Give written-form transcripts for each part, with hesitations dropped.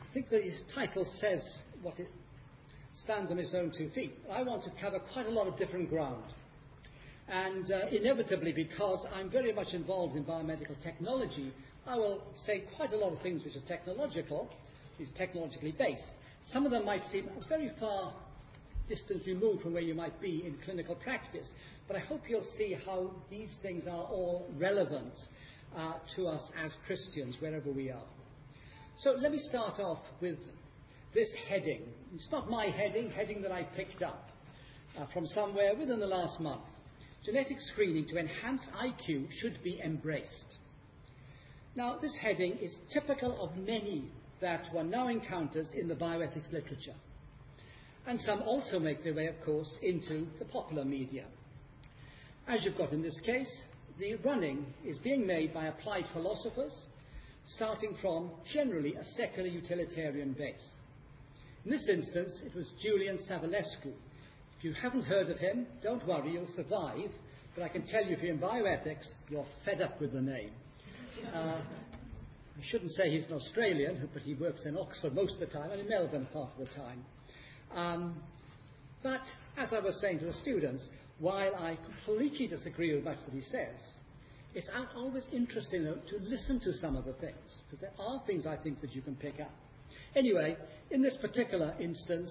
I think the title says what it stands on its own 2 feet. I want to cover quite a lot of different ground. And inevitably, because I'm very much involved in biomedical technology, I will say quite a lot of things which are technologically based. Some of them might seem very far distance removed from where you might be in clinical practice, but I hope you'll see how these things are all relevant to us as Christians, wherever we are. So let me start off with this heading. It's not my heading that I picked up from somewhere within the last month. Genetic screening to enhance IQ should be embraced. Now, this heading is typical of many that one now encounters in the bioethics literature. And some also make their way, of course, into the popular media. As you've got in this case, the running is being made by applied philosophers, starting from generally a secular utilitarian base. In this instance, it was Julian Savulescu. If you haven't heard of him, don't worry, you'll survive. But I can tell you, if you're in bioethics, you're fed up with the name. I shouldn't say he's an Australian, but he works in Oxford most of the time, and in Melbourne part of the time. But as I was saying to the students, while I completely disagree with much that he says, it's always interesting to listen to some of the things, because there are things I think that you can pick up. Anyway, in this particular instance,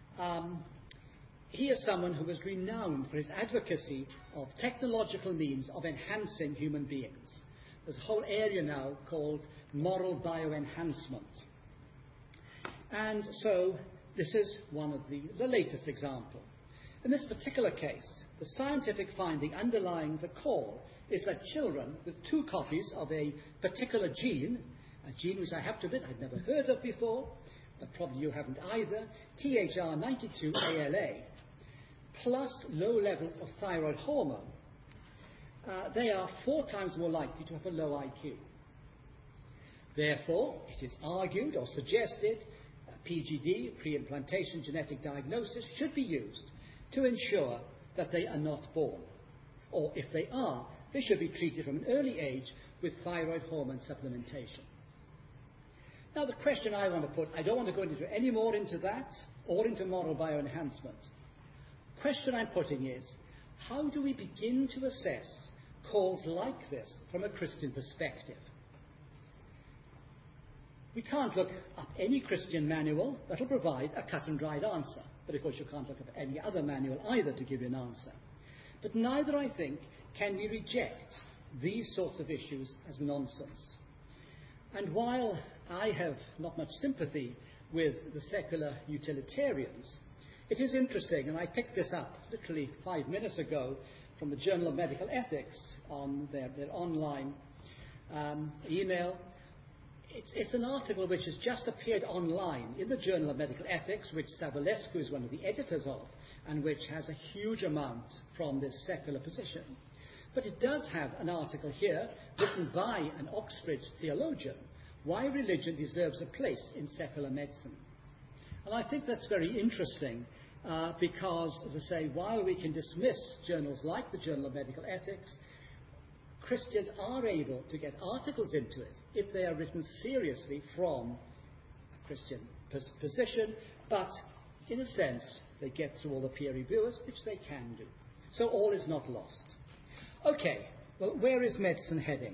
he is someone who is renowned for his advocacy of technological means of enhancing human beings. There's a whole area now called moral bioenhancement. And so this is one of the latest example. In this particular case, the scientific finding underlying the call is that children with 2 copies of a particular gene, a gene which I have to admit I'd never heard of before, but probably you haven't either, THR92ALA, plus low levels of thyroid hormone, they are 4 times more likely to have a low IQ. Therefore, it is argued or suggested PGD, pre-implantation genetic diagnosis, should be used to ensure that they are not born. Or if they are, they should be treated from an early age with thyroid hormone supplementation. Now the question I want to put, I don't want to go into any more into that or into moral bioenhancement. The question I'm putting is, how do we begin to assess calls like this from a Christian perspective? We can't look up any Christian manual that will provide a cut and dried answer. But of course you can't look up any other manual either to give you an answer. But neither, I think, can we reject these sorts of issues as nonsense. And while I have not much sympathy with the secular utilitarians, it is interesting, and I picked this up literally 5 minutes ago from the Journal of Medical Ethics on their online email. It's an article which has just appeared online in the Journal of Medical Ethics, which Savulescu is one of the editors of, and which has a huge amount from this secular position. But it does have an article here written by an Oxford theologian, Why Religion Deserves a Place in Secular Medicine. And I think that's very interesting because, as I say, while we can dismiss journals like the Journal of Medical Ethics, Christians are able to get articles into it if they are written seriously from a Christian position, but in a sense they get through all the peer reviewers, which they can do. So all is not lost. Okay, well, where is medicine heading?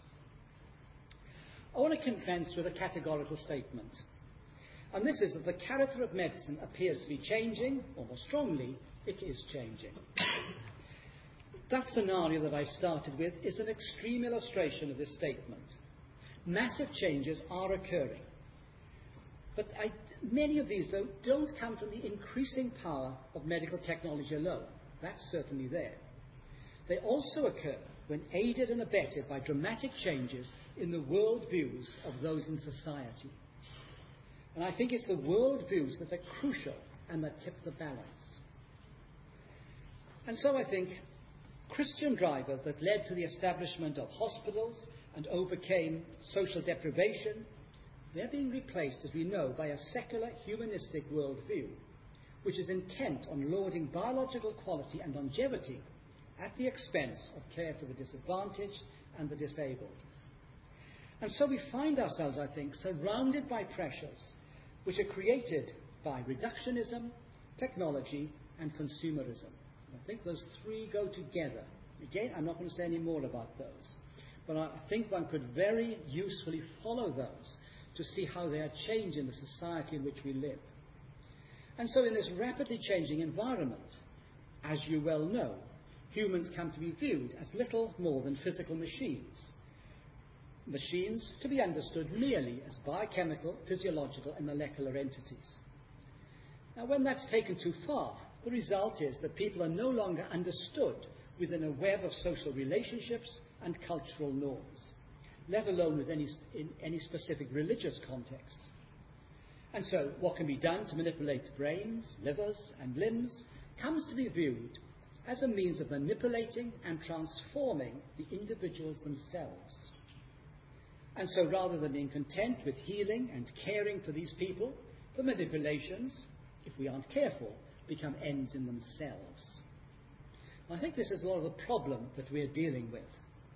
I want to commence with a categorical statement. And this is that the character of medicine appears to be changing, or more strongly, it is changing. That scenario that I started with is an extreme illustration of this statement. Massive changes are occurring. But many of these, though, don't come from the increasing power of medical technology alone. That's certainly there. They also occur when aided and abetted by dramatic changes in the worldviews of those in society. And I think it's the worldviews that are crucial and that tip the balance. And so I think Christian drivers that led to the establishment of hospitals and overcame social deprivation, they're being replaced, as we know, by a secular humanistic worldview, which is intent on lauding biological quality and longevity at the expense of care for the disadvantaged and the disabled. And so we find ourselves, I think, surrounded by pressures which are created by reductionism, technology, and consumerism. I think those three go together. Again, I'm not going to say any more about those, but I think one could very usefully follow those to see how they are changing the society in which we live. And so in this rapidly changing environment, as you well know, humans come to be viewed as little more than physical machines. Machines to be understood merely as biochemical, physiological, and molecular entities. Now, when that's taken too far, the result is that people are no longer understood within a web of social relationships and cultural norms, let alone in any specific religious context. And so what can be done to manipulate brains, livers, and limbs comes to be viewed as a means of manipulating and transforming the individuals themselves. And so rather than being content with healing and caring for these people, the manipulations, if we aren't careful, become ends in themselves. I think this is a lot of the problem that we're dealing with.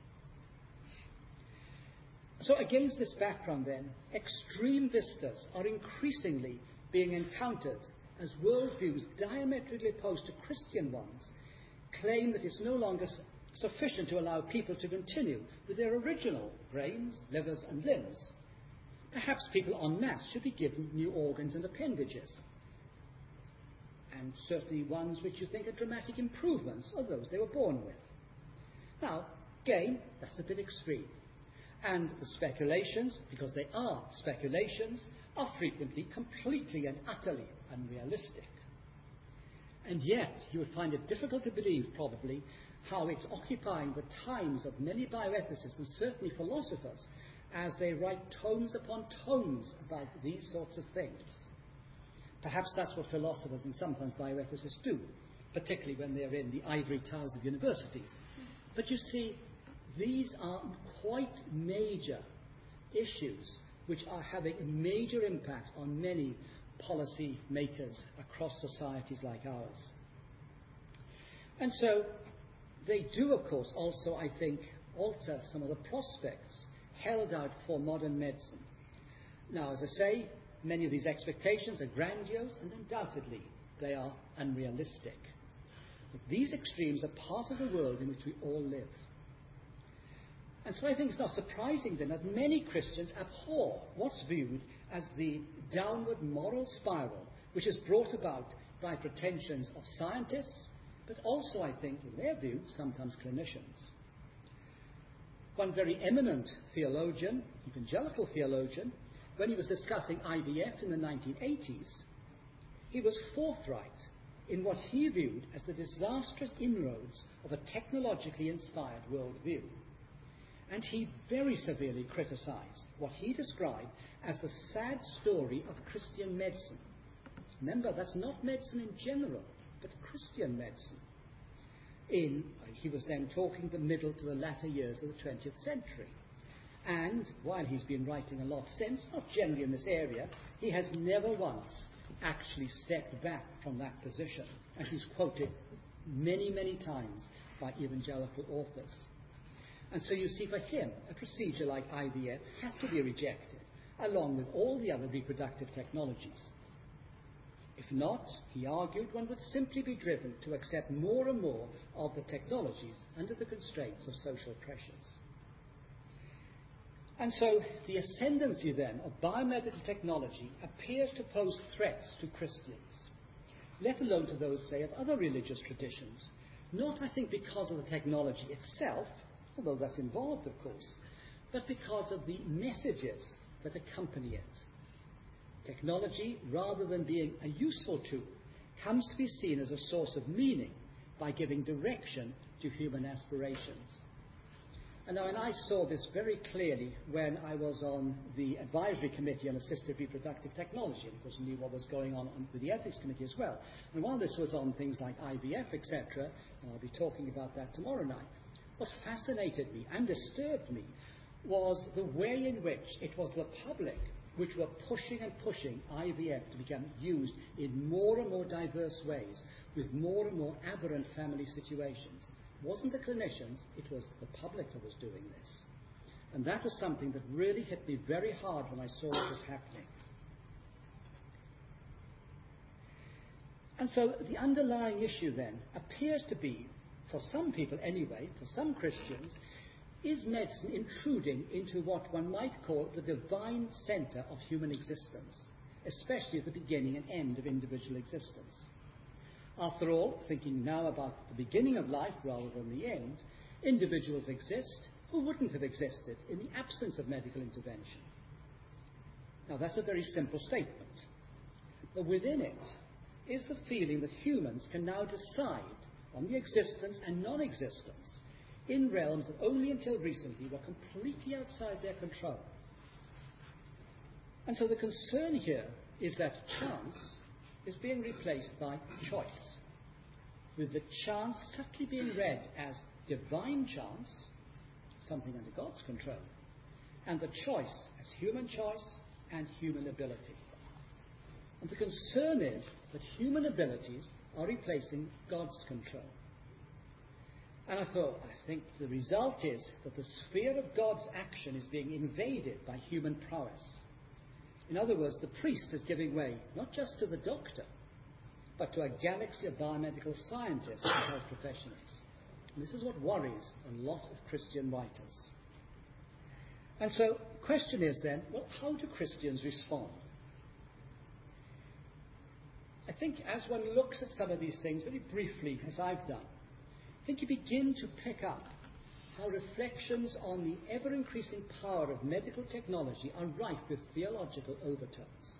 So against this background then, extreme vistas are increasingly being encountered as worldviews diametrically opposed to Christian ones claim that it's no longer sufficient to allow people to continue with their original brains, livers and limbs. Perhaps people en masse should be given new organs and appendages, and certainly ones which you think are dramatic improvements of those they were born with. Now, again, that's a bit extreme. And the speculations, because they are speculations, are frequently completely and utterly unrealistic. And yet, you would find it difficult to believe, probably, how it's occupying the times of many bioethicists and certainly philosophers as they write tomes upon tomes about these sorts of things. Perhaps that's what philosophers and sometimes bioethicists do, particularly when they're in the ivory towers of universities. But you see, these are quite major issues which are having a major impact on many policy makers across societies like ours. And so they do, of course, also, I think, alter some of the prospects held out for modern medicine. Now, as I say, many of these expectations are grandiose, and undoubtedly they are unrealistic. But these extremes are part of the world in which we all live. And so I think it's not surprising then that many Christians abhor what's viewed as the downward moral spiral which is brought about by pretensions of scientists, but also, I think, in their view, sometimes clinicians. One very eminent theologian, evangelical theologian, when he was discussing IVF in the 1980s, he was forthright in what he viewed as the disastrous inroads of a technologically inspired worldview. And he very severely criticized what he described as the sad story of Christian medicine. Remember, that's not medicine in general, but Christian medicine. He was then talking the middle to the latter years of the 20th century. And while he's been writing a lot since, not generally in this area, he has never once actually stepped back from that position. And he's quoted many, many times by evangelical authors. And so you see, for him, a procedure like IVF has to be rejected, along with all the other reproductive technologies. If not, he argued, one would simply be driven to accept more and more of the technologies under the constraints of social pressures. And so the ascendancy then of biomedical technology appears to pose threats to Christians, let alone to those, say, of other religious traditions, not, I think, because of the technology itself, although that's involved, of course, but because of the messages that accompany it. Technology, rather than being a useful tool, comes to be seen as a source of meaning by giving direction to human aspirations. And now, and I saw this very clearly when I was on the advisory committee on assisted reproductive technology, and of course knew what was going on with the ethics committee as well. And while this was on things like IVF, etc., and I'll be talking about that tomorrow night, what fascinated me and disturbed me was the way in which it was the public which were pushing and pushing IVF to become used in more and more diverse ways, with more and more aberrant family situations. It wasn't the clinicians, it was the public that was doing this. And that was something that really hit me very hard when I saw what was happening. And so the underlying issue then appears to be, for some people anyway, for some Christians, is medicine intruding into what one might call the divine centre of human existence, especially at the beginning and end of individual existence? After all, thinking now about the beginning of life rather than the end, individuals exist who wouldn't have existed in the absence of medical intervention. Now, that's a very simple statement, but within it is the feeling that humans can now decide on the existence and non-existence in realms that only until recently were completely outside their control. And so the concern here is that chance is being replaced by choice, with the chance subtly being read as divine chance, something under God's control, and the choice as human choice and human ability. And the concern is that human abilities are replacing God's control. And I think the result is that the sphere of God's action is being invaded by human prowess. In other words, the priest is giving way not just to the doctor, but to a galaxy of biomedical scientists and health professionals. And this is what worries a lot of Christian writers. And so the question is then, well, how do Christians respond? I think as one looks at some of these things very briefly, as I've done, I think you begin to pick up how reflections on the ever-increasing power of medical technology are rife with theological overtones.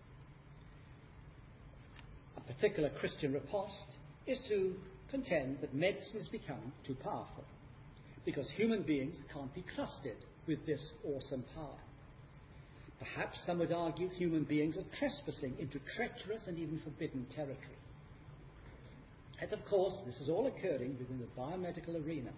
A particular Christian riposte is to contend that medicine is becoming too powerful, because human beings can't be trusted with this awesome power. Perhaps some would argue human beings are trespassing into treacherous and even forbidden territory. And of course, this is all occurring within the biomedical arena.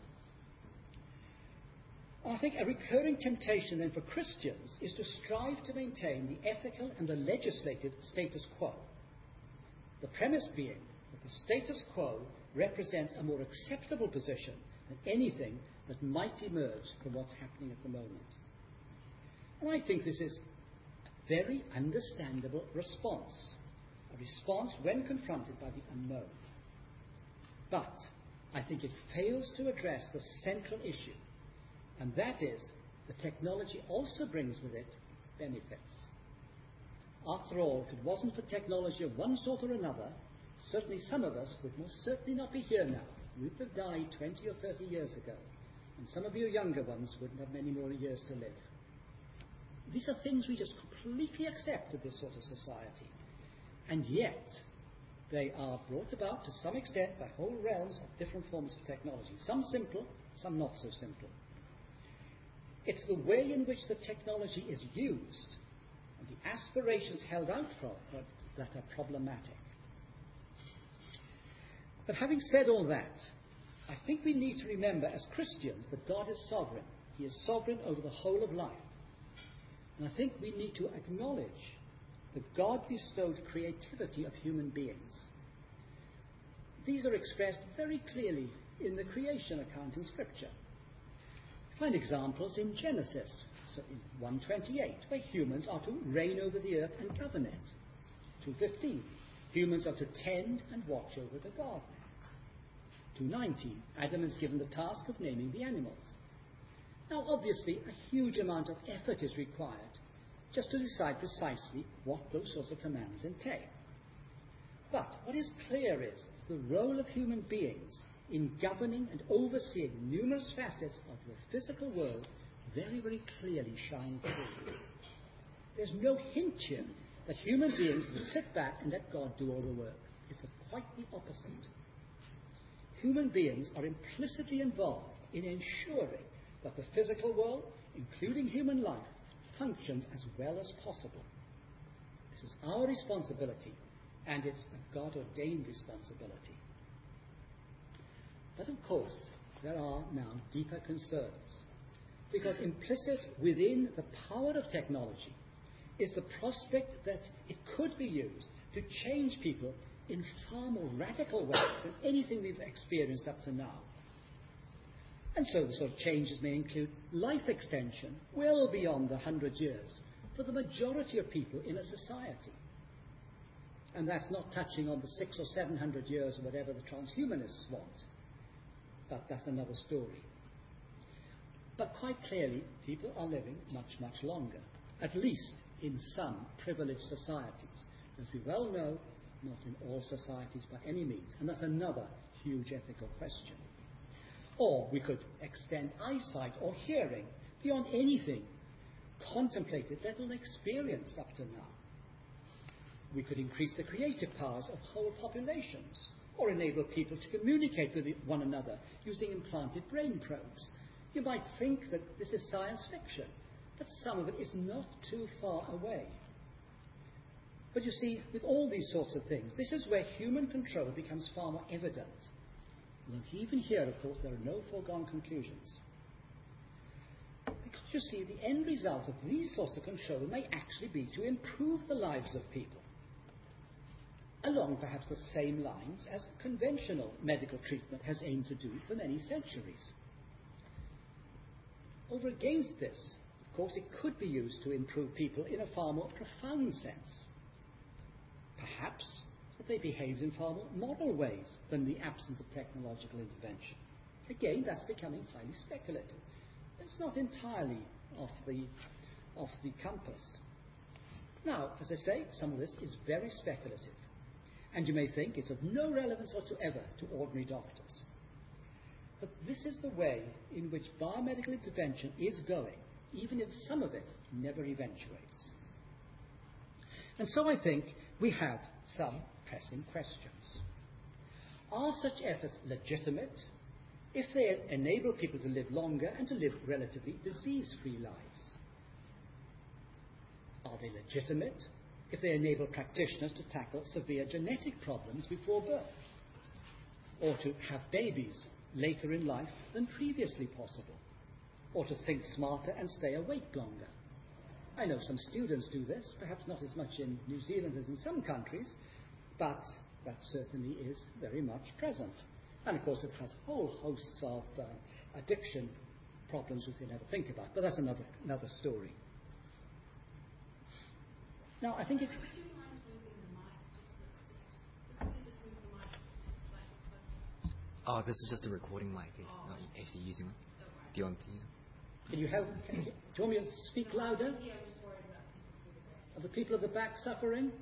I think a recurring temptation then for Christians is to strive to maintain the ethical and the legislative status quo. The premise being that the status quo represents a more acceptable position than anything that might emerge from what's happening at the moment. And I think this is a very understandable response, a response when confronted by the unknown. But I think it fails to address the central issue, and that is the technology also brings with it benefits. After all, if it wasn't for technology of one sort or another, certainly some of us would most certainly not be here now. We would have died 20 or 30 years ago, and some of you younger ones wouldn't have many more years to live. These are things we just completely accept in this sort of society, and yet they are brought about to some extent by whole realms of different forms of technology, some simple, some not so simple. It's the way in which the technology is used and the aspirations held out for it that are problematic. But having said all that, I think we need to remember as Christians that God is sovereign. He is sovereign over the whole of life. And I think we need to acknowledge the God-bestowed creativity of human beings. These are expressed very clearly in the creation account in Scripture. Find examples in Genesis, so in 1:28, where humans are to reign over the earth and govern it. 2:15, humans are to tend and watch over the garden. 2:19, Adam is given the task of naming the animals. Now, obviously, a huge amount of effort is required just to decide precisely what those sorts of commands entail. But what is clear is the role of human beings in governing and overseeing numerous facets of the physical world very, very clearly shine through. There's no hint here that human beings will sit back and let God do all the work. It's quite the opposite. Human beings are implicitly involved in ensuring that the physical world, including human life, functions as well as possible. This is our responsibility, and it's a God-ordained responsibility. But of course, there are now deeper concerns, because implicit within the power of technology is the prospect that it could be used to change people in far more radical ways than anything we've experienced up to now. And so the sort of changes may include life extension well beyond the 100 years for the majority of people in a society. And that's not touching on the 600 or 700 years or whatever the transhumanists want. But that's another story. But quite clearly, people are living much, much longer, at least in some privileged societies. As we well know, not in all societies by any means. And that's another huge ethical question. Or we could extend eyesight or hearing beyond anything contemplated, let alone experienced up to now. We could increase the creative powers of whole populations, or enable people to communicate with one another using implanted brain probes. You might think that this is science fiction, but some of it is not too far away. But you see, with all these sorts of things, this is where human control becomes far more evident. Although even here, of course, there are no foregone conclusions. Because you see, the end result of these sorts of control may actually be to improve the lives of people, along perhaps the same lines as conventional medical treatment has aimed to do for many centuries. Over against this, of course, it could be used to improve people in a far more profound sense. Perhaps that they behaved in far more moral ways than the absence of technological intervention. Again, that's becoming highly speculative. It's not entirely off the compass. Now, as I say, some of this is very speculative. And you may think it's of no relevance whatsoever to ordinary doctors. But this is the way in which biomedical intervention is going, even if some of it never eventuates. And so I think we have some pressing questions. Are such efforts legitimate if they enable people to live longer and to live relatively disease-free lives? Are they legitimate if they enable practitioners to tackle severe genetic problems before birth, or to have babies later in life than previously possible, or to think smarter and stay awake longer? I know some students do this, perhaps not as much in New Zealand as in some countries, but that certainly is very much present. And of course it has whole hosts of addiction problems which they never think about, but that's another story. Now, I think it's... Would you mind moving the mic? Just move the mic slightly closer. Oh, this is just a recording mic, not actually using it. Do you want to use it? Can you help? Do you want me to speak louder? Yeah, I'm just worried about people through the back. Are the people at the back suffering?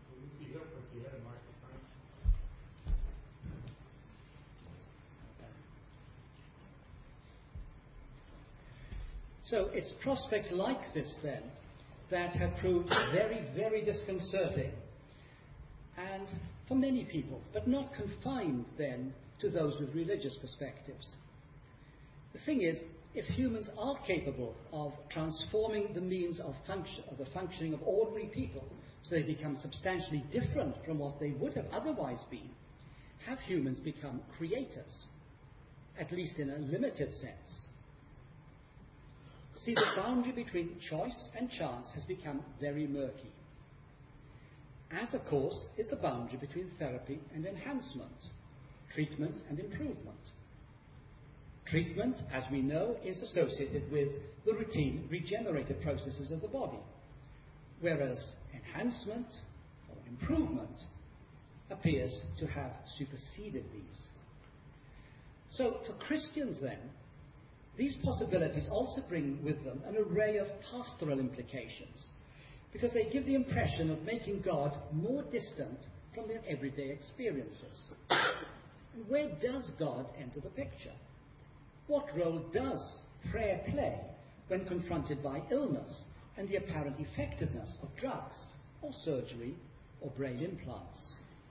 So it's prospects like this, then, that have proved very, very disconcerting, and for many people, but not confined, then, to those with religious perspectives. The thing is, if humans are capable of transforming the means of the functioning of ordinary people so they become substantially different from what they would have otherwise been, have humans become creators, at least in a limited sense? See, the boundary between choice and chance has become very murky, as, of course, is the boundary between therapy and enhancement, treatment and improvement. Treatment, as we know, is associated with the routine regenerative processes of the body, whereas enhancement or improvement appears to have superseded these. So, for Christians, then, these possibilities also bring with them an array of pastoral implications, because they give the impression of making God more distant from their everyday experiences. And where does God enter the picture? What role does prayer play when confronted by illness and the apparent effectiveness of drugs or surgery or brain implants?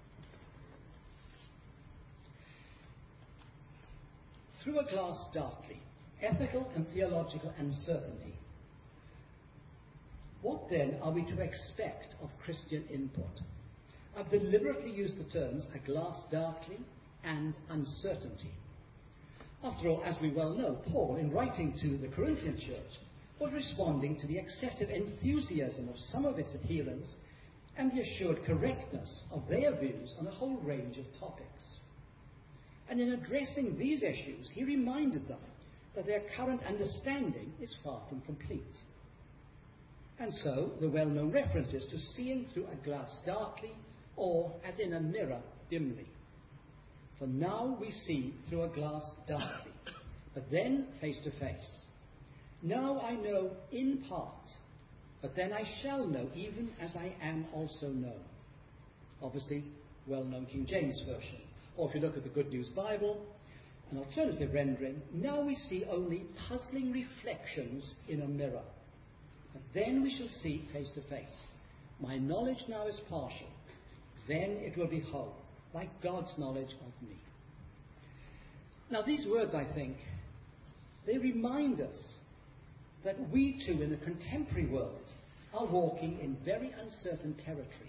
Through a glass darkly, ethical and theological uncertainty. What then are we to expect of Christian input? I've deliberately used the terms a glass darkly and uncertainty. After all, as we well know, Paul, in writing to the Corinthian church, was responding to the excessive enthusiasm of some of its adherents and the assured correctness of their views on a whole range of topics. And in addressing these issues, he reminded them that their current understanding is far from complete. And so, the well-known references to seeing through a glass darkly or as in a mirror dimly. For now we see through a glass darkly, but then face to face. Now I know in part, but then I shall know even as I am also known. Obviously, well-known King James Version. Or if you look at the Good News Bible, an alternative rendering, now we see only puzzling reflections in a mirror. But then we shall see face to face. My knowledge now is partial. Then it will be whole, like God's knowledge of me. Now these words, I think, they remind us that we too in the contemporary world are walking in very uncertain territory.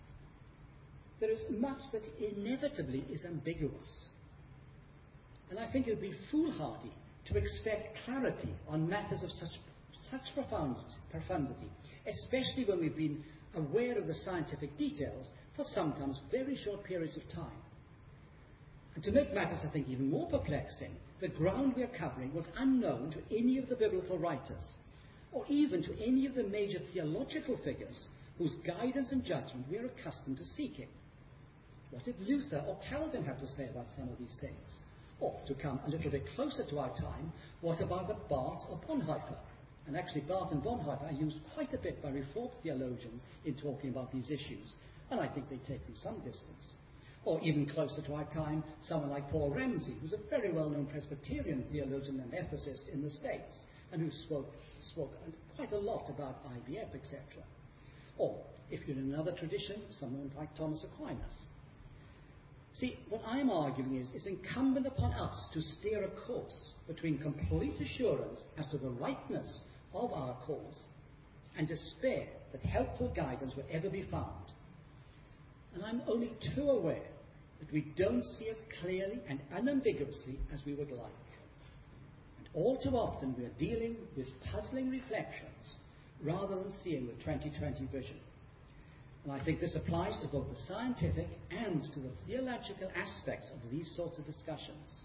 There is much that inevitably is ambiguous. And I think it would be foolhardy to expect clarity on matters of such profundity, especially when we've been aware of the scientific details for sometimes very short periods of time. And to make matters, I think, even more perplexing, the ground we are covering was unknown to any of the biblical writers, or even to any of the major theological figures whose guidance and judgment we are accustomed to seeking. What did Luther or Calvin have to say about some of these things? Or, to come a little bit closer to our time, what about a Barth or Bonhoeffer? And actually, Barth and Bonhoeffer are used quite a bit by Reformed theologians in talking about these issues, and I think they take them some distance. Or even closer to our time, someone like Paul Ramsey, who's a very well-known Presbyterian theologian and ethicist in the States, and who spoke quite a lot about IVF, etc. Or, if you're in another tradition, someone like Thomas Aquinas. See, what I'm arguing is it's incumbent upon us to steer a course between complete assurance as to the rightness of our cause and despair that helpful guidance will ever be found. And I'm only too aware that we don't see as clearly and unambiguously as we would like. And all too often we are dealing with puzzling reflections rather than seeing the 2020 vision. And I think this applies to both the scientific and to the theological aspects of these sorts of discussions.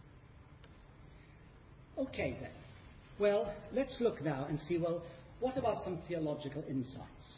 Okay then. Well, let's look now and see, what about some theological insights?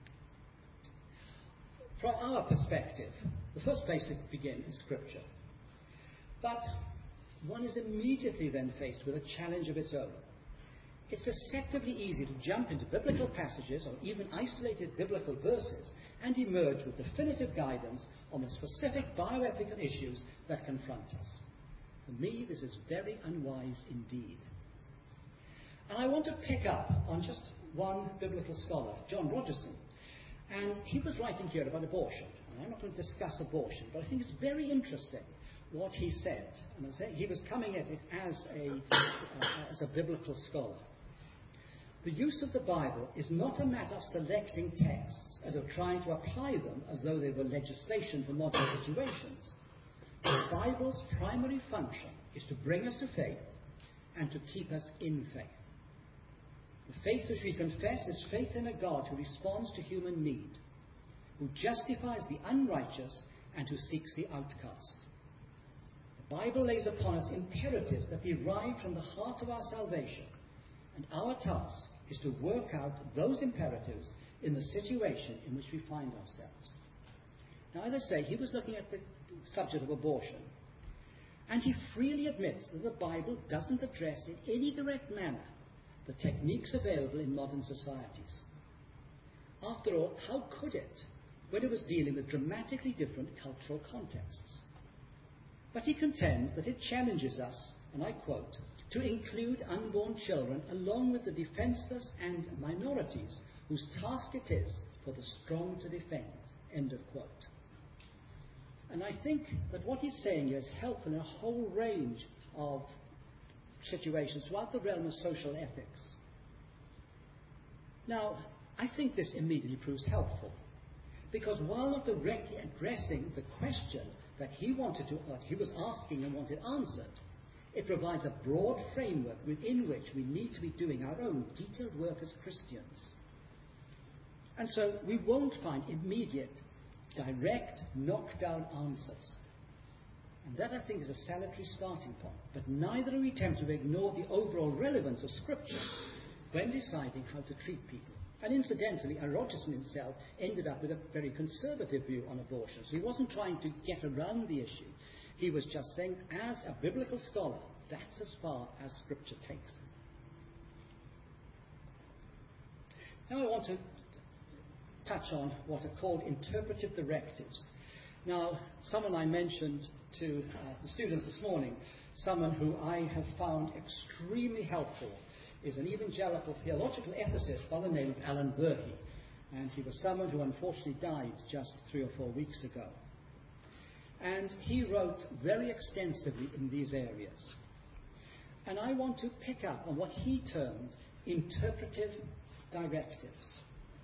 From our perspective, the first place to begin is Scripture. But one is immediately then faced with a challenge of its own. It's deceptively easy to jump into biblical passages or even isolated biblical verses and emerge with definitive guidance on the specific bioethical issues that confront us. For me, this is very unwise indeed. And I want to pick up on just one biblical scholar, John Rogerson. And he was writing here about abortion. And I'm not going to discuss abortion, but I think it's very interesting what he said. And he was coming at it as a biblical scholar. The use of the Bible is not a matter of selecting texts and of trying to apply them as though they were legislation for modern situations. The Bible's primary function is to bring us to faith and to keep us in faith. The faith which we confess is faith in a God who responds to human need, who justifies the unrighteous and who seeks the outcast. The Bible lays upon us imperatives that derive from the heart of our salvation, and our task is to work out those imperatives in the situation in which we find ourselves. Now, as I say, he was looking at the subject of abortion, and he freely admits that the Bible doesn't address in any direct manner the techniques available in modern societies. After all, how could it, when it was dealing with dramatically different cultural contexts? But he contends that it challenges us, and I quote, to include unborn children along with the defenseless and minorities whose task it is for the strong to defend, end of quote. And I think that what he's saying here is helpful in a whole range of situations throughout the realm of social ethics. Now, I think this immediately proves helpful, because while not directly addressing the question that he was asking and wanted answered, it provides a broad framework within which we need to be doing our own detailed work as Christians. And so we won't find immediate, direct, knockdown answers. And that, I think, is a salutary starting point. But neither do we attempt to ignore the overall relevance of Scripture when deciding how to treat people. And incidentally, Rogerson himself ended up with a very conservative view on abortion. So he wasn't trying to get around the issue. He was just saying, as a biblical scholar, that's as far as Scripture takes him. Now I want to touch on what are called interpretive directives. Now, someone I mentioned to the students this morning, someone who I have found extremely helpful, is an evangelical theological ethicist by the name of Alan Verhey. And he was someone who unfortunately died just 3 or 4 weeks ago. And he wrote very extensively in these areas. And I want to pick up on what he termed interpretive directives.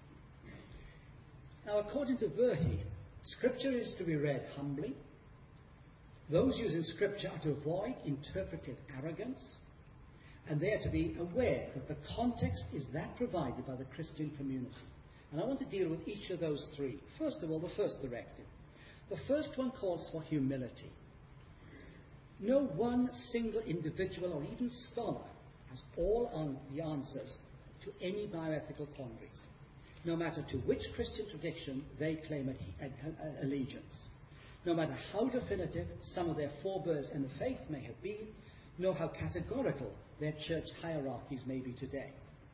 Now, according to Verhey, Scripture is to be read humbly. Those using Scripture are to avoid interpretive arrogance, and they are to be aware that the context is that provided by the Christian community. And I want to deal with each of those three. First of all, the first directive. The first one calls for humility. No one single individual or even scholar has all on the answers to any bioethical quandaries, no matter to which Christian tradition they claim allegiance. No matter how definitive some of their forebears in the faith may have been, nor how categorical their church hierarchies may be today.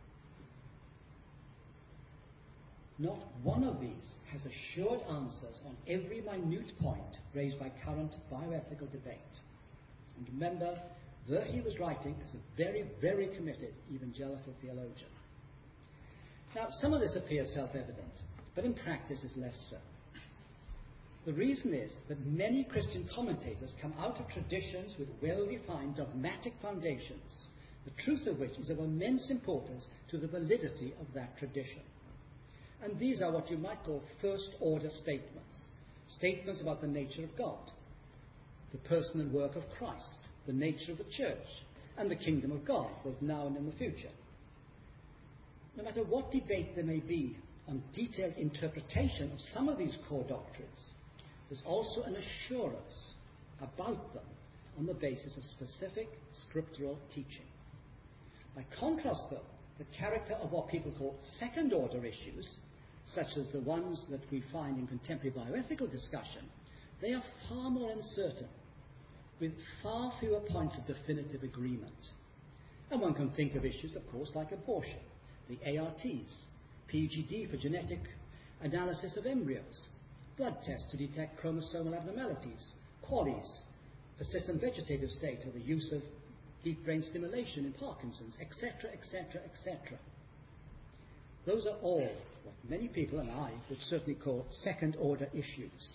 Not one of these has assured answers on every minute point raised by current bioethical debate. And remember, Verhey was writing as a very, very committed evangelical theologian. Now, some of this appears self-evident, but in practice is less so. The reason is that many Christian commentators come out of traditions with well-defined dogmatic foundations, the truth of which is of immense importance to the validity of that tradition. And these are what you might call first-order statements. Statements about the nature of God, the person and work of Christ, the nature of the church, and the kingdom of God, both now and in the future. No matter what debate there may be on detailed interpretation of some of these core doctrines, there's also an assurance about them on the basis of specific scriptural teaching. By contrast, though, the character of what people call second-order issues, such as the ones that we find in contemporary bioethical discussion, they are far more uncertain, with far fewer points of definitive agreement. And one can think of issues, of course, like abortion, the ARTs, PGD for genetic analysis of embryos, blood tests to detect chromosomal abnormalities, QALYs, persistent vegetative state, or the use of deep brain stimulation in Parkinson's, etc., etc., etc. Those are all what many people, and I, would certainly call second-order issues.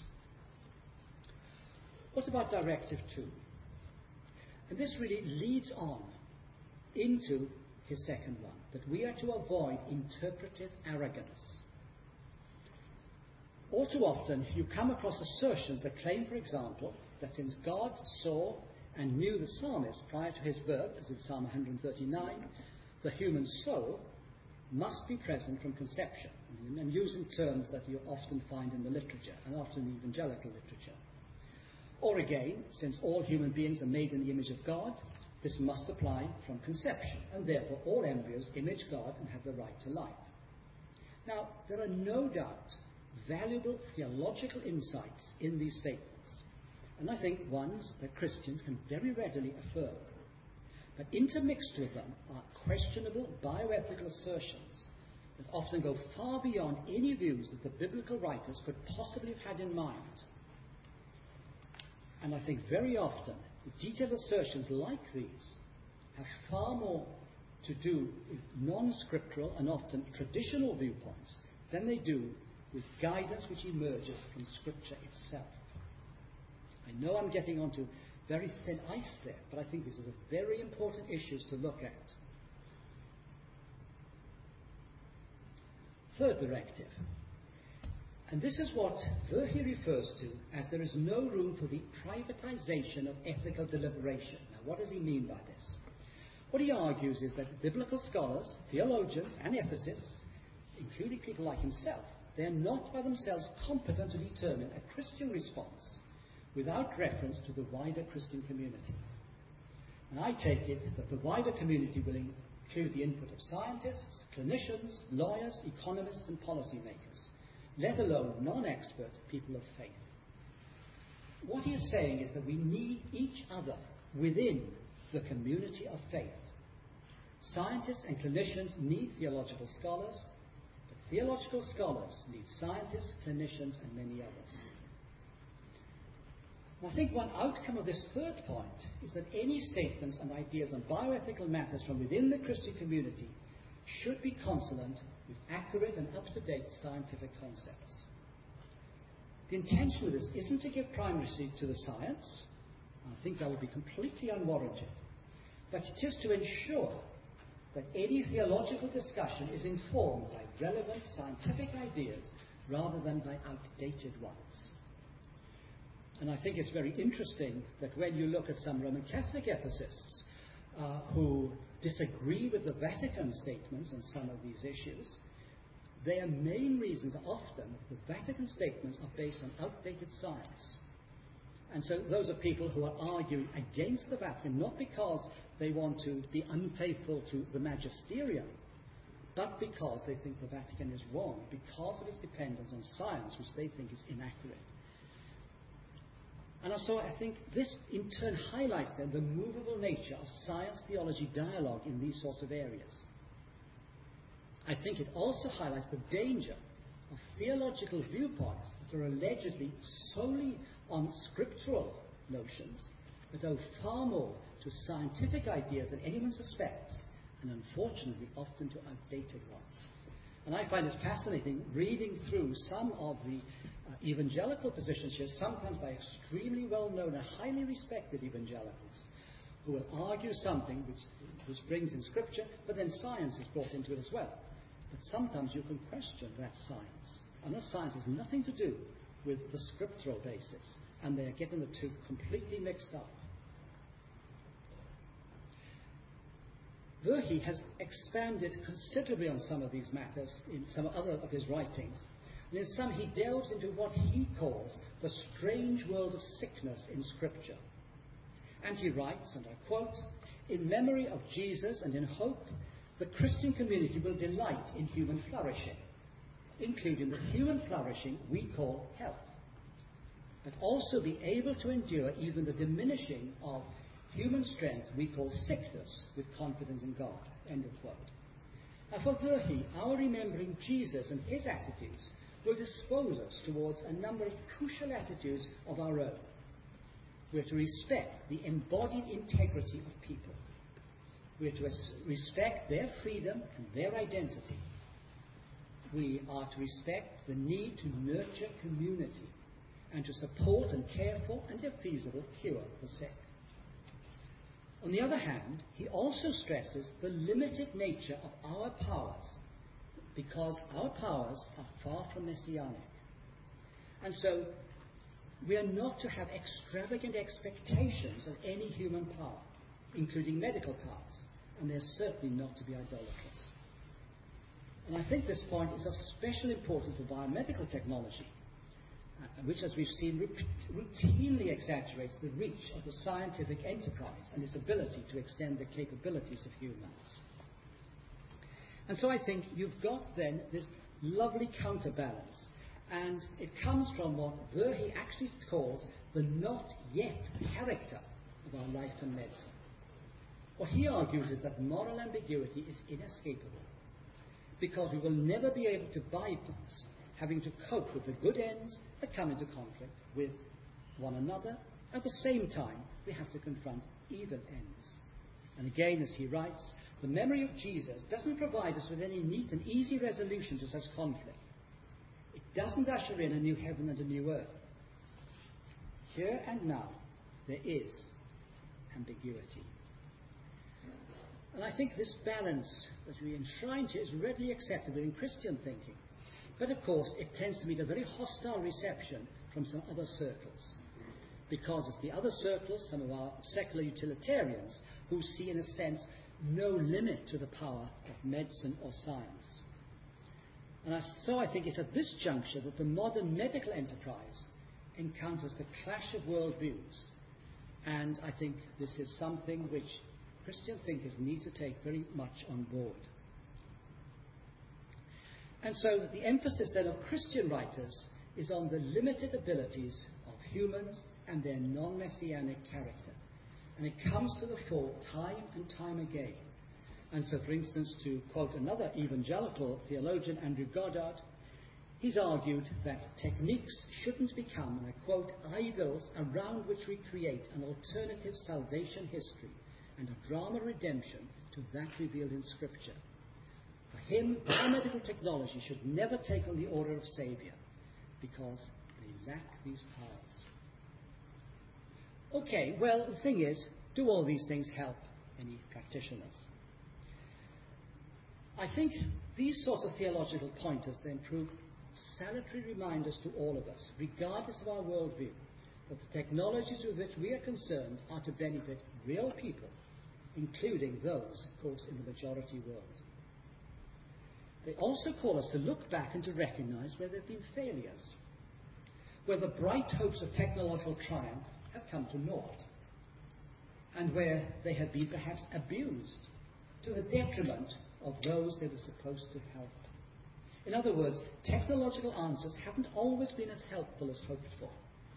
What about Directive 2? And this really leads on into his second one, that we are to avoid interpretive arrogance. All too often, you come across assertions that claim, for example, that since God saw and knew the psalmist prior to his birth, as in Psalm 139, the human soul must be present from conception. And I'm using terms that you often find in the literature, and often in evangelical literature. Or again, since all human beings are made in the image of God, this must apply from conception, and therefore all embryos image God and have the right to life. Now, there are no doubt valuable theological insights in these statements, and I think ones that Christians can very readily affirm. But intermixed with them are questionable bioethical assertions that often go far beyond any views that the biblical writers could possibly have had in mind. And I think very often detailed assertions like these have far more to do with non-scriptural and often traditional viewpoints than they do with guidance which emerges from Scripture itself. I know I'm getting onto very thin ice there, but I think this is a very important issue to look at. Third directive. And this is what Verhey refers to as there is no room for the privatization of ethical deliberation. Now, what does he mean by this? What he argues is that biblical scholars, theologians, and ethicists, including people like himself, they are not by themselves competent to determine a Christian response without reference to the wider Christian community. And I take it that the wider community will include the input of scientists, clinicians, lawyers, economists and policymakers, let alone non-expert people of faith. What he is saying is that we need each other within the community of faith. Scientists and clinicians need theological scholars, but theological scholars need scientists, clinicians and many others. I think one outcome of this third point is that any statements and ideas on bioethical matters from within the Christian community should be consonant with accurate and up-to-date scientific concepts. The intention of this isn't to give primacy to the science. I think that would be completely unwarranted. But it is to ensure that any theological discussion is informed by relevant scientific ideas rather than by outdated ones. And I think it's very interesting that when you look at some Roman Catholic ethicists who disagree with the Vatican statements on some of these issues, their main reasons are often the Vatican statements are based on outdated science. And so those are people who are arguing against the Vatican, not because they want to be unfaithful to the magisterium, but because they think the Vatican is wrong, because of its dependence on science, which they think is inaccurate. And so I think this in turn highlights then the movable nature of science-theology dialogue in these sorts of areas. I think it also highlights the danger of theological viewpoints that are allegedly solely on scriptural notions, but owe far more to scientific ideas than anyone suspects, and unfortunately often to outdated ones. And I find it fascinating reading through some of the evangelical positions here, sometimes by extremely well-known and highly respected evangelicals, who will argue something which brings in Scripture, but then science is brought into it as well. But sometimes you can question that science, and that science has nothing to do with the scriptural basis, and they're getting the two completely mixed up. Verhey has expanded considerably on some of these matters in some other of his writings. And in some, he delves into what he calls the strange world of sickness in Scripture. And he writes, and I quote, "In memory of Jesus and in hope, the Christian community will delight in human flourishing, including the human flourishing we call health, but also be able to endure even the diminishing of human strength we call sickness with confidence in God." End of quote. Now for Verhey, our remembering Jesus and his attitudes will dispose us towards a number of crucial attitudes of our own. We are to respect the embodied integrity of people. We are to respect their freedom and their identity. We are to respect the need to nurture community and to support and care for and, if feasible, cure the sick. On the other hand, he also stresses the limited nature of our powers, because our powers are far from messianic. And so we are not to have extravagant expectations of any human power, including medical powers, and they're certainly not to be idolatrous. And I think this point is of special importance for biomedical technology, which, as we've seen, routinely exaggerates the reach of the scientific enterprise and its ability to extend the capabilities of humans. And so I think you've got then this lovely counterbalance, and it comes from what Verhey actually calls the not yet character of our life and medicine. What he argues is that moral ambiguity is inescapable, because we will never be able to bypass having to cope with the good ends that come into conflict with one another. At the same time, we have to confront evil ends. And again, as he writes, the memory of Jesus doesn't provide us with any neat and easy resolution to such conflict. It doesn't usher in a new heaven and a new earth. Here and now, there is ambiguity. And I think this balance that we enshrine here is readily accepted within Christian thinking. But of course, it tends to meet a very hostile reception from some other circles. Because it's the other circles, some of our secular utilitarians, who see, in a sense, no limit to the power of medicine or science. And so I think it's at this juncture that the modern medical enterprise encounters the clash of worldviews. And I think this is something which Christian thinkers need to take very much on board. And so the emphasis then of Christian writers is on the limited abilities of humans and their non-messianic character. And it comes to the fore time and time again. And so, for instance, to quote another evangelical theologian, Andrew Goddard, he's argued that techniques shouldn't become, and I quote, idols around which we create an alternative salvation history and a drama redemption to that revealed in Scripture. For him, biomedical technology should never take on the order of Saviour because they lack these powers. Okay, well, the thing is, do all these things help any practitioners? I think these sorts of theological pointers then prove salutary reminders to all of us, regardless of our worldview, that the technologies with which we are concerned are to benefit real people, including those, of course, in the majority world. They also call us to look back and to recognize where there have been failures, where the bright hopes of technological triumph have come to naught, and where they have been perhaps abused to the detriment of those they were supposed to help. In other words, technological answers haven't always been as helpful as hoped for.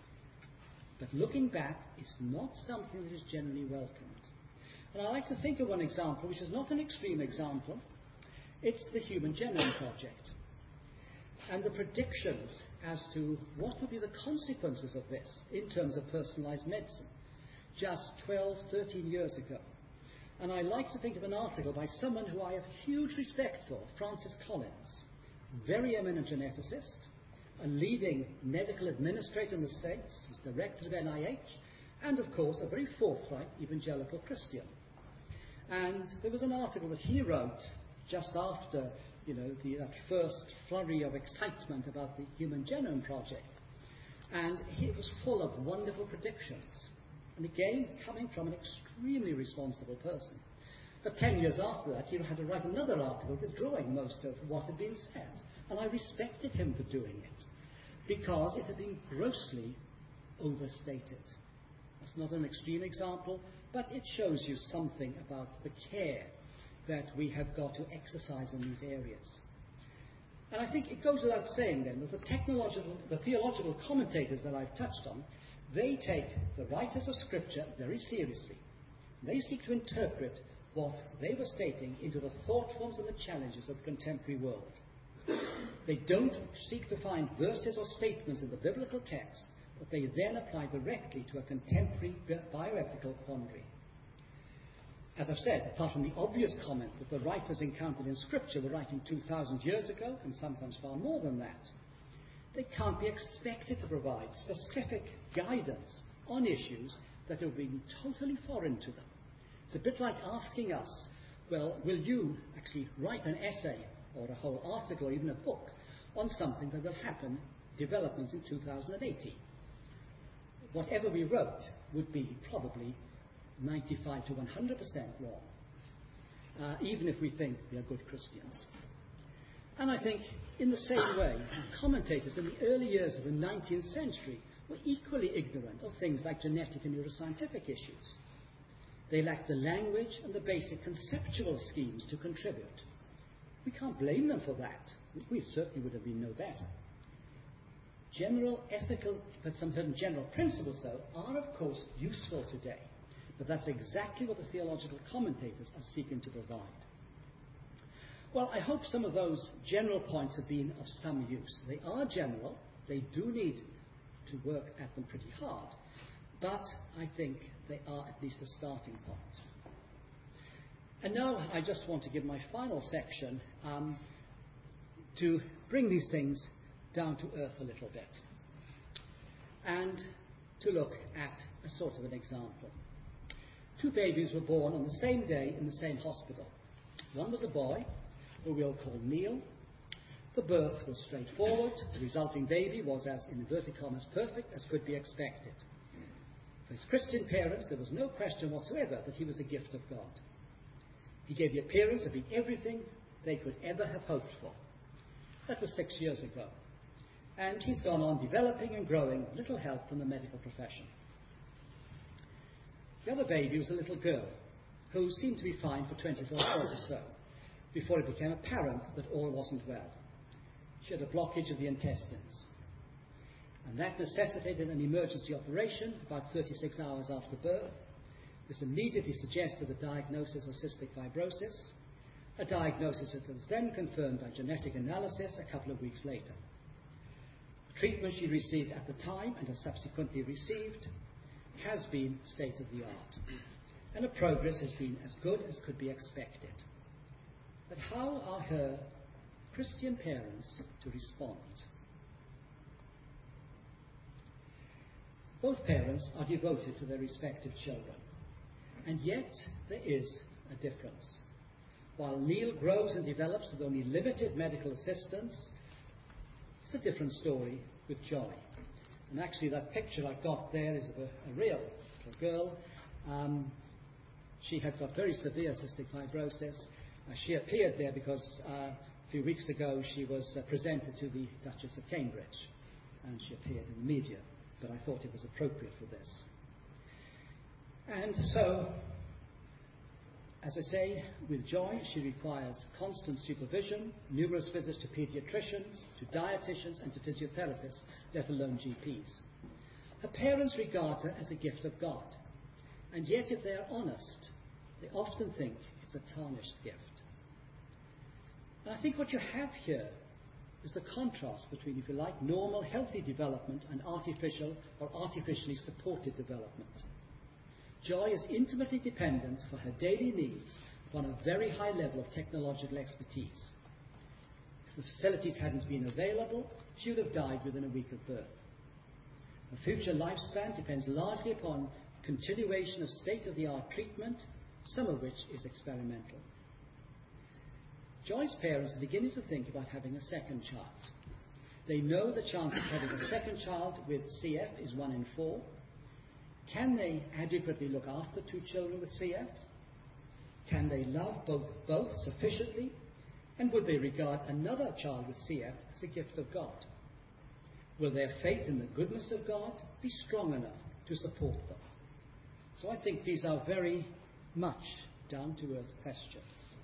But looking back is not something that is generally welcomed. And I like to think of one example, which is not an extreme example. It's the Human Genome Project. And the predictions as to what would be the consequences of this in terms of personalized medicine just 12, 13 years ago. And I like to think of an article by someone who I have huge respect for, Francis Collins, very eminent geneticist, a leading medical administrator in the States, he's director of NIH, and of course a very forthright evangelical Christian. And there was an article that he wrote just after, that first flurry of excitement about the Human Genome Project. And it was full of wonderful predictions. And again, coming from an extremely responsible person. But 10 years after that, he had to write another article withdrawing most of what had been said. And I respected him for doing it, because it had been grossly overstated. That's not an extreme example, but it shows you something about the care that we have got to exercise in these areas. And I think it goes without saying then that the theological commentators that I've touched on, they take the writers of Scripture very seriously. They seek to interpret what they were stating into the thought forms and the challenges of the contemporary world. They don't seek to find verses or statements in the biblical text that they then apply directly to a contemporary bioethical quandary. As I've said, apart from the obvious comment that the writers encountered in Scripture were writing 2,000 years ago, and sometimes far more than that, they can't be expected to provide specific guidance on issues that have been totally foreign to them. It's a bit like asking us, well, will you actually write an essay or a whole article or even a book on something that will happen, developments in 2080? Whatever we wrote would be probably 95 to 100% wrong, even if we think we are good Christians. And I think, in the same way, commentators in the early years of the 19th century were equally ignorant of things like genetic and neuroscientific issues. They lacked the language and the basic conceptual schemes to contribute. We can't blame them for that. We certainly would have been no better. General ethical, but some general principles, though, are, of course, useful today. But that's exactly what the theological commentators are seeking to provide. Well, I hope some of those general points have been of some use. They are general. They do need to work at them pretty hard. But I think they are at least a starting point. And now I just want to give my final section to bring these things down to earth a little bit and to look at a sort of an example. 2 babies were born on the same day in the same hospital. One was a boy, who we'll call Neil. The birth was straightforward. The resulting baby was as, in inverted commas, perfect as could be expected. For his Christian parents, there was no question whatsoever that he was a gift of God. He gave the appearance of being everything they could ever have hoped for. That was 6 years ago. And he's gone on developing and growing with little help from the medical profession. The other baby was a little girl. who seemed to be fine for 24 hours or so, before it became apparent that all wasn't well. She had a blockage of the intestines. And that necessitated an emergency operation about 36 hours after birth. This immediately suggested the diagnosis of cystic fibrosis, a diagnosis that was then confirmed by genetic analysis a couple of weeks later. The treatment she received at the time and has subsequently received has been state-of-the-art, and her progress has been as good as could be expected. But how are her Christian parents to respond? Both parents are devoted to their respective children, and yet there is a difference. While Neil grows and develops with only limited medical assistance, it's a different story with Joy. And actually that picture I've got there is of a real little girl. She has got very severe cystic fibrosis. She appeared there because a few weeks ago she was presented to the Duchess of Cambridge, and she appeared in the media, but I thought it was appropriate for this. And so, as I say, with Joy, she requires constant supervision, numerous visits to pediatricians, to dietitians, and to physiotherapists, let alone GPs. Her parents regard her as a gift of God, and yet if they are honest, they often think it's a tarnished gift. And I think what you have here is the contrast between, if you like, normal, healthy development and artificial or artificially supported development. Joy is intimately dependent for her daily needs upon a very high level of technological expertise. If the facilities hadn't been available, she would have died within a week of birth. Her future lifespan depends largely upon continuation of state-of-the-art treatment, some of which is experimental. Joy's parents are beginning to think about having a second child. They know the chance of having a second child with CF is 1 in 4. Can they adequately look after 2 children with CF? Can they love both sufficiently? And would they regard another child with CF as a gift of God? Will their faith in the goodness of God be strong enough to support them? So I think these are very much down-to-earth questions.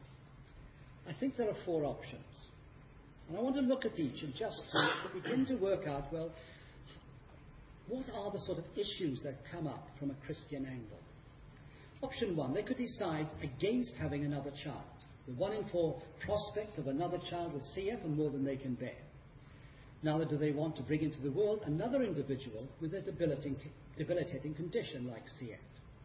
I think there are 4 options. And I want to look at each and just to begin to work out, well, what are the sort of issues that come up from a Christian angle? Option 1, they could decide against having another child. The 1 in 4 prospects of another child with CF are more than they can bear. Neither do they want to bring into the world another individual with a debilitating condition like CF.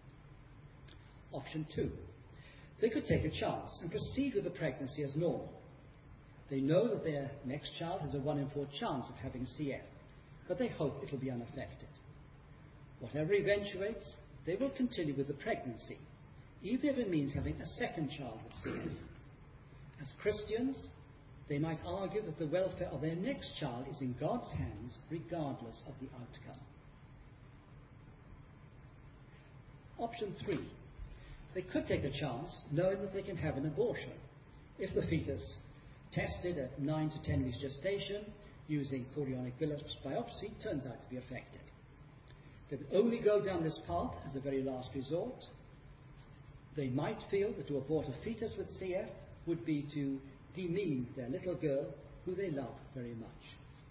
Option 2, they could take a chance and proceed with the pregnancy as normal. They know that their next child has a 1 in 4 chance of having CF, but they hope it will be unaffected. Whatever eventuates, they will continue with the pregnancy, even if it means having a second child with CF. As Christians, they might argue that the welfare of their next child is in God's hands, regardless of the outcome. Option 3, they could take a chance knowing that they can have an abortion if the fetus, tested at 9 to 10 weeks gestation using chorionic villus biopsy, turns out to be affected. They would only go down this path as a very last resort. They might feel that to abort a fetus with CF would be to demean their little girl, who they love very much.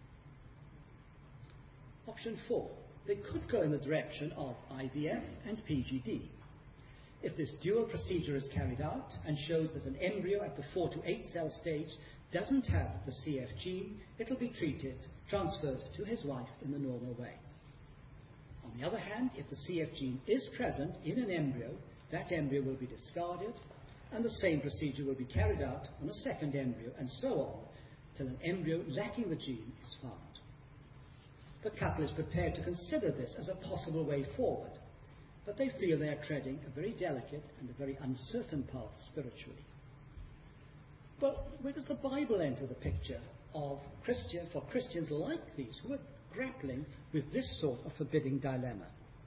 Option 4, they could go in the direction of IVF and PGD. If this dual procedure is carried out and shows that an embryo at the 4 to 8 cell stage doesn't have the CF gene, it will be transferred to his wife in the normal way. On the other hand, if the CF gene is present in an embryo, that embryo will be discarded, and the same procedure will be carried out on a second embryo, and so on, till an embryo lacking the gene is found. The couple is prepared to consider this as a possible way forward, but they feel they are treading a very delicate and a very uncertain path spiritually. But where does the Bible enter the picture for Christians like these who are grappling with this sort of forbidding dilemma?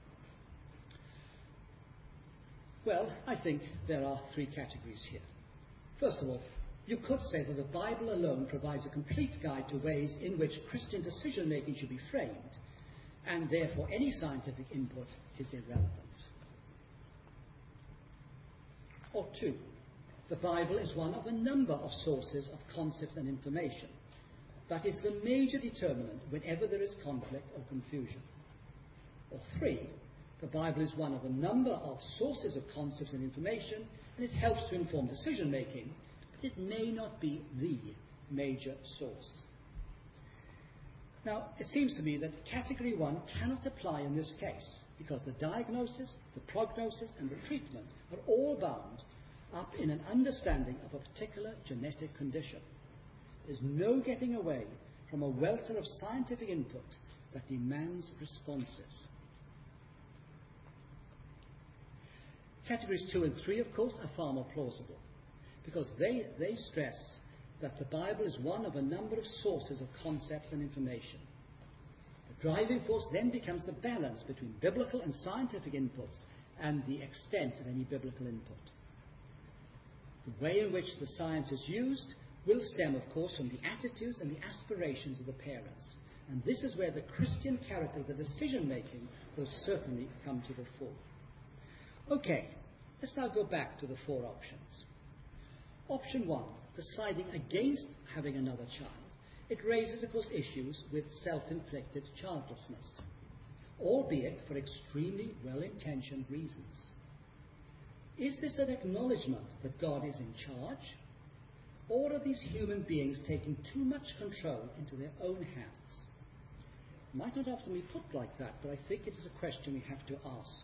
Well, I think there are 3 categories here. First of all, you could say that the Bible alone provides a complete guide to ways in which Christian decision-making should be framed, and therefore any scientific input is irrelevant. Or 2, the Bible is one of a number of sources of concepts and information. That is the major determinant whenever there is conflict or confusion. Or 3, the Bible is one of a number of sources of concepts and information, and it helps to inform decision-making, but it may not be the major source. Now, it seems to me that category 1 cannot apply in this case, because the diagnosis, the prognosis, and the treatment are all bound up in an understanding of a particular genetic condition. There's no getting away from a welter of scientific input that demands responses. Categories 2 and 3, of course, are far more plausible, because they stress that the Bible is one of a number of sources of concepts and information. The driving force then becomes the balance between biblical and scientific inputs and the extent of any biblical input. The way in which the science is used will stem, of course, from the attitudes and the aspirations of the parents. And this is where the Christian character of the decision-making will certainly come to the fore. Okay, let's now go back to the 4 options. Option 1, deciding against having another child. It raises, of course, issues with self-inflicted childlessness, albeit for extremely well-intentioned reasons. Is this an acknowledgement that God is in charge? Or are these human beings taking too much control into their own hands? It might not often be put like that, but I think it is a question we have to ask.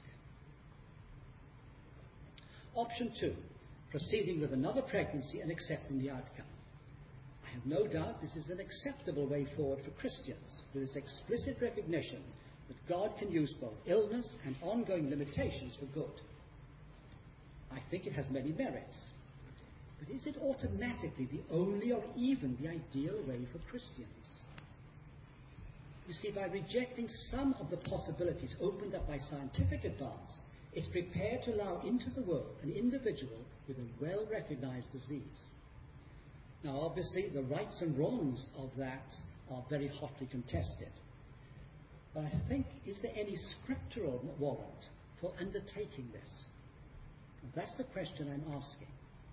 Option 2, proceeding with another pregnancy and accepting the outcome. I have no doubt this is an acceptable way forward for Christians, with this explicit recognition that God can use both illness and ongoing limitations for good. I think it has many merits. But is it automatically the only or even the ideal way for Christians? You see, by rejecting some of the possibilities opened up by scientific advance, it's prepared to allow into the world an individual with a well-recognized disease. Now, obviously, the rights and wrongs of that are very hotly contested. But I think, is there any scriptural warrant for undertaking this? And that's the question I'm asking.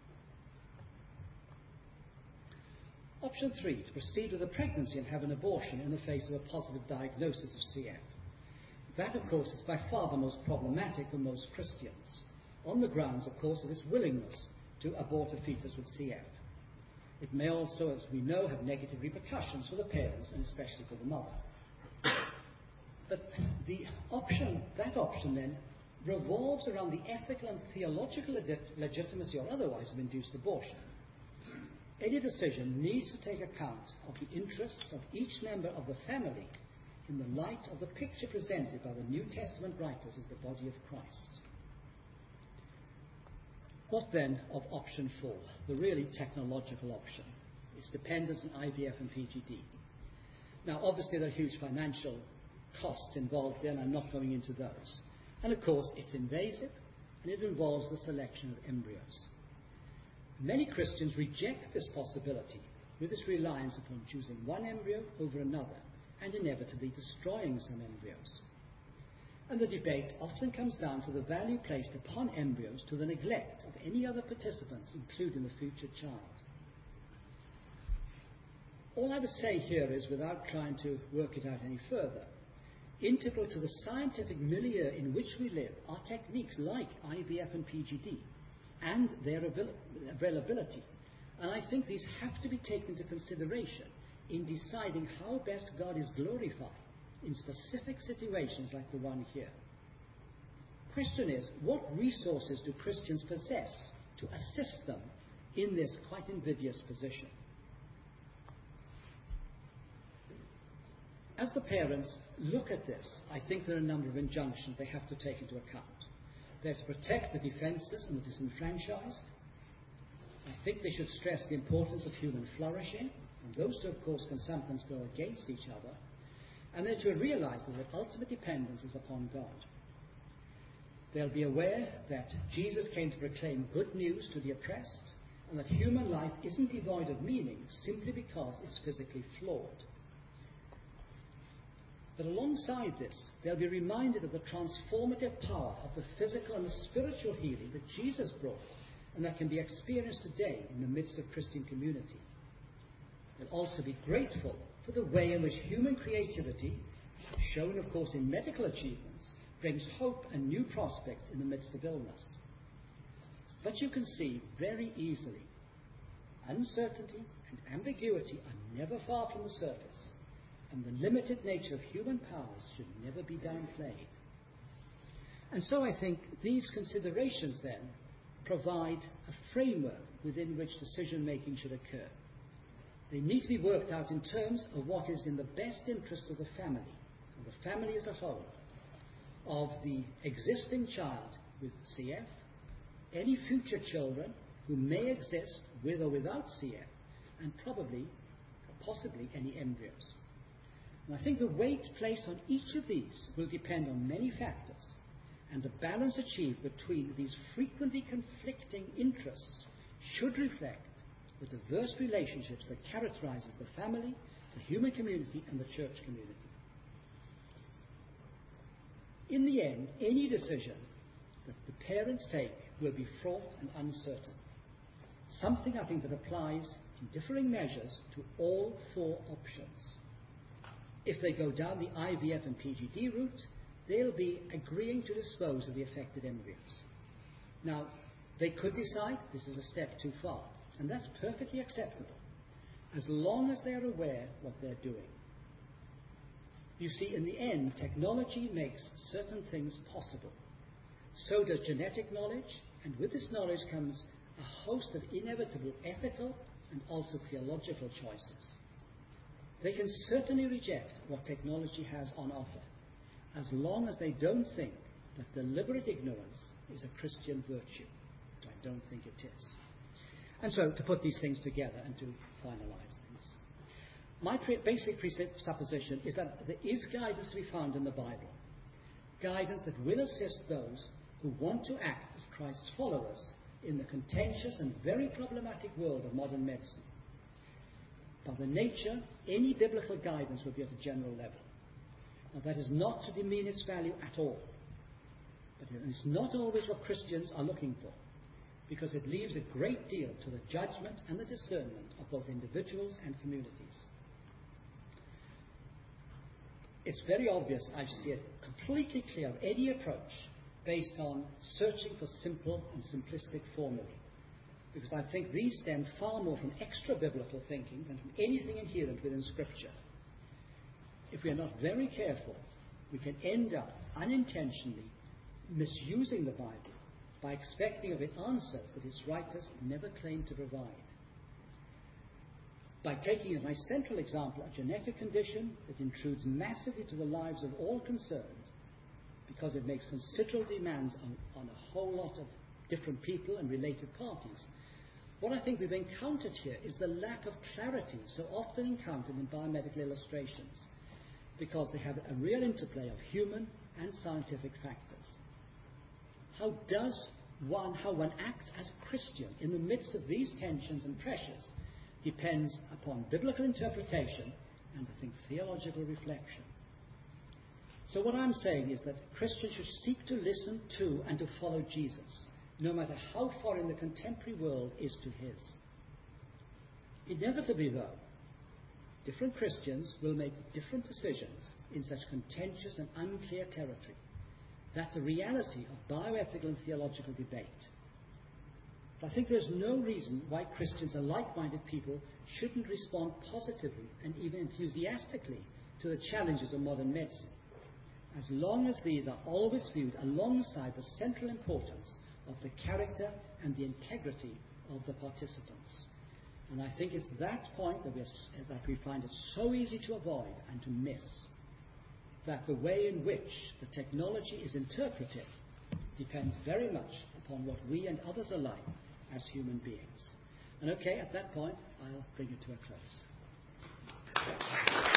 Option 3, to proceed with a pregnancy and have an abortion in the face of a positive diagnosis of CF. That, of course, is by far the most problematic for most Christians, on the grounds, of course, of his willingness to abort a fetus with CF. It may also, as we know, have negative repercussions for the parents and especially for the mother. But that option then revolves around the ethical and theological legitimacy or otherwise of induced abortion. Any decision needs to take account of the interests of each member of the family in the light of the picture presented by the New Testament writers of the body of Christ. What then of option 4, the really technological option? Its dependence on IVF and PGD. Now, obviously, there are huge financial costs involved there, and I'm not going into those. And, of course, it's invasive, and it involves the selection of embryos. Many Christians reject this possibility with its reliance upon choosing one embryo over another and inevitably destroying some embryos. And the debate often comes down to the value placed upon embryos to the neglect of any other participants, including the future child. All I would say here is, without trying to work it out any further, integral to the scientific milieu in which we live are techniques like IVF and PGD and their availability. And I think these have to be taken into consideration in deciding how best God is glorified in specific situations like the one here. Question is, what resources do Christians possess to assist them in this quite invidious position? As the parents look at this, I think there are a number of injunctions they have to take into account. They have to protect the defenseless and the disenfranchised. I think they should stress the importance of human flourishing, and those two, of course, can sometimes go against each other. And they should realize that their ultimate dependence is upon God. They'll be aware that Jesus came to proclaim good news to the oppressed, and that human life isn't devoid of meaning simply because it's physically flawed. But alongside this, they'll be reminded of the transformative power of the physical and the spiritual healing that Jesus brought, and that can be experienced today in the midst of Christian community. They'll also be grateful for the way in which human creativity, shown of course in medical achievements, brings hope and new prospects in the midst of illness. But you can see very easily, uncertainty and ambiguity are never far from the surface, and the limited nature of human powers should never be downplayed. And so I think these considerations then provide a framework within which decision-making should occur. They need to be worked out in terms of what is in the best interest of the family as a whole, of the existing child with CF, any future children who may exist with or without CF, and probably, or possibly, any embryos. And I think the weight placed on each of these will depend on many factors, and the balance achieved between these frequently conflicting interests should reflect the diverse relationships that characterizes the family, the human community, and the church community. In the end, any decision that the parents take will be fraught and uncertain. Something I think that applies in differing measures to all four options. If they go down the IVF and PGD route, they'll be agreeing to dispose of the affected embryos. Now, they could decide this is a step too far, and that's perfectly acceptable, as long as they're aware what they're doing. You see, in the end, technology makes certain things possible. So does genetic knowledge, and with this knowledge comes a host of inevitable ethical and also theological choices. They can certainly reject what technology has on offer, as long as they don't think that deliberate ignorance is a Christian virtue. I don't think it is. And so, to put these things together and to finalize things, my basic presupposition is that there is guidance to be found in the Bible, guidance that will assist those who want to act as Christ's followers in the contentious and very problematic world of modern medicine. By the nature, any biblical guidance will be at a general level. Now, that is not to demean its value at all, but it is not always what Christians are looking for, because it leaves a great deal to the judgment and the discernment of both individuals and communities. It's very obvious, I see it completely clear, any approach based on searching for simple and simplistic formulae, because I think these stem far more from extra-biblical thinking than from anything inherent within Scripture. If we are not very careful, we can end up unintentionally misusing the Bible by expecting of it answers that its writers never claimed to provide. By taking as my central example a genetic condition that intrudes massively to the lives of all concerned, because it makes considerable demands on a whole lot of different people and related parties, what I think we've encountered here is the lack of clarity so often encountered in biomedical illustrations, because they have a real interplay of human and scientific factors. How one acts as a Christian in the midst of these tensions and pressures depends upon biblical interpretation and, I think, theological reflection. So what I'm saying is that Christians should seek to listen to and to follow Jesus, no matter how foreign the contemporary world is to his. Inevitably, though, different Christians will make different decisions in such contentious and unclear territory. That's a reality of bioethical and theological debate. But I think there's no reason why Christians and like-minded people shouldn't respond positively and even enthusiastically to the challenges of modern medicine, as long as these are always viewed alongside the central importance of the character and the integrity of the participants. And I think it's that point that we find it so easy to avoid and to miss, that the way in which the technology is interpreted depends very much upon what we and others are like as human beings. And okay, at that point, I'll bring it to a close.